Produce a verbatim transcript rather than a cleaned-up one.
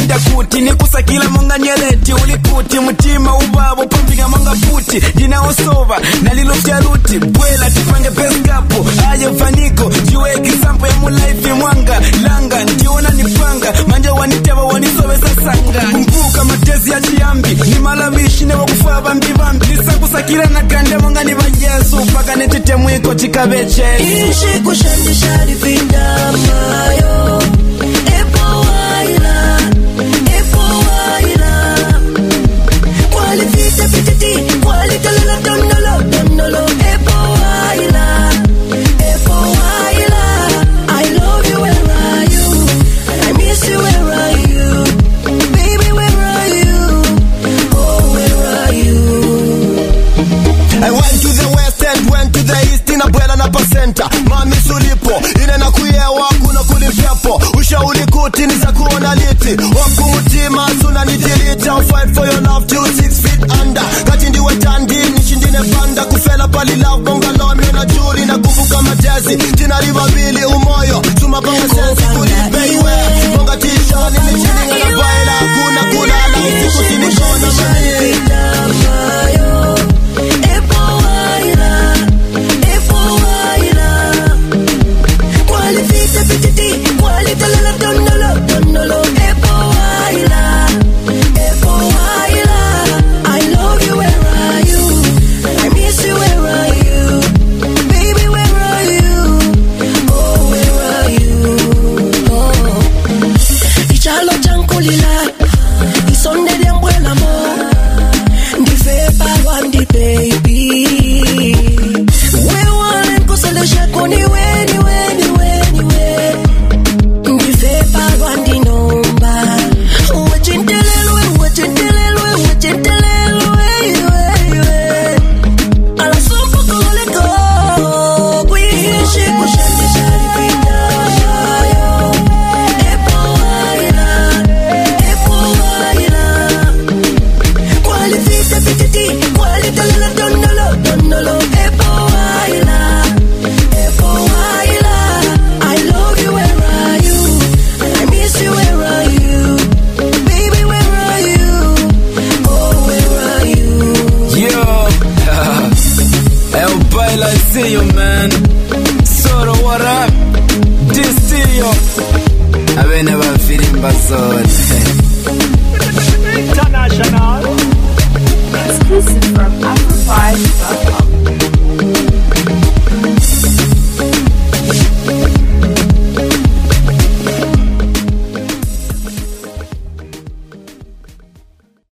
wenda kuti nikusakila monga nyeleti ulikuti mutima ubabo pampiga monga puti dinaosova nalilo charuti bwela tipange peskapo aje ufaniko jiwe example ya mulaifi mwanga langa ndiona nipanga manja waniteba wanisobe sasanga kumbuka matezi ya chiambi ni malamishi ne wakufaa bambi bambi nisakusakila na gande monga ni bajesu paka netete mwiko chikabeche ishi kushandisha livinda mayo epo waila epo waila qualifita pititi qualita lala dondolo dondolo epo waila epo waila I love you where are you and I miss you where are you baby where are you oh where are you I went to the west and went to the east in a bwela na pasenta mami sulipo ine na kuyewa kuna kulipepo ushauri kuti ni za kuona liti waku mutima suna nitiliti I'll fight for your love till six feet under kati ndiwe tandi nishindine banda kufela pali love bonga lomyo na juri na kuvuka matezi jina riva vili umoyo sumapanga sensi kulibeiwe bonga tishoni nishininga na baila kuna kulala usiku sinikona mani see you, man. Soro, what up? This to you. I've never feeling bad. International. Exclusive from Africa.